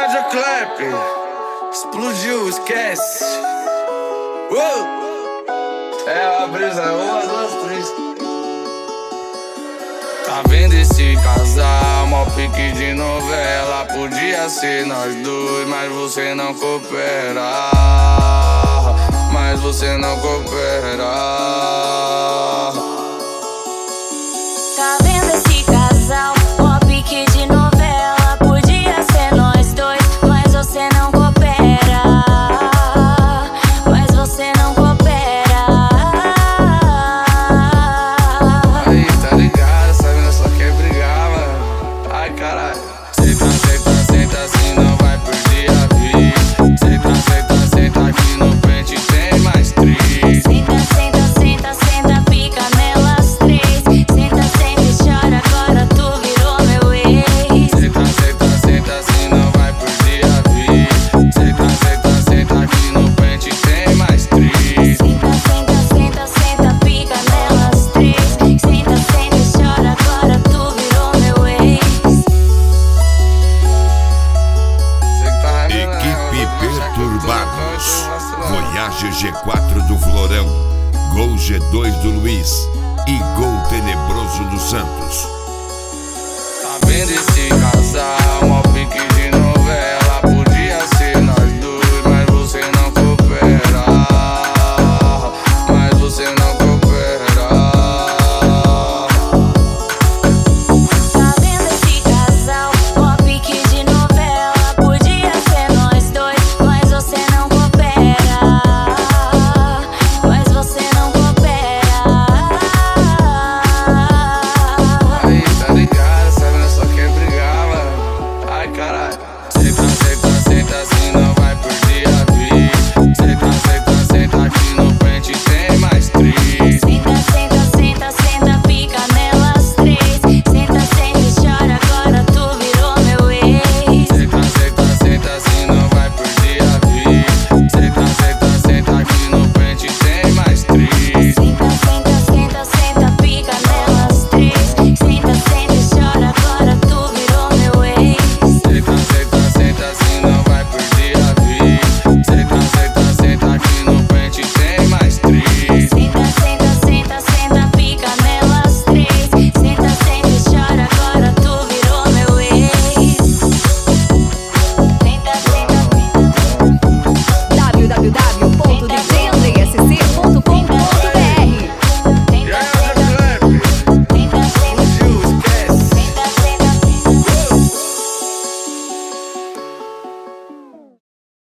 Rádio Clap, explodiu, esquece. É a brisa, 1, 2, 3. Tá vendo esse casal, mó pique de novela. Podia ser nós dois, mas você não coopera. Mas você não coopera. Tá vendo esse casal, mó pique de novela. Podia ser nós dois, mas você não coopera. Mas você não coopera. Aí, tá ligado, sabe, nós só quer brigar, mano. Ai, caralho. Senta, senta, senta, assim não vai perder a vez. Senta, senta, senta, aqui no pente tem mais 3. Senta, senta, senta, senta, pica nelas 3. Senta, senta e chora, agora tu virou meu ex. Senta, senta, senta, assim não vai perder a vez. Senta, senta, senta, aqui no pente tem mais 3. Senta, senta, senta, senta, pica nelas 3. Senta, senta e chora, agora tu virou meu ex. Equipe Perturbados, Voyage G4 do Florão, Gol G2 do Luiz e Gol Tenebroso do Santos. Tá vendo esse casal?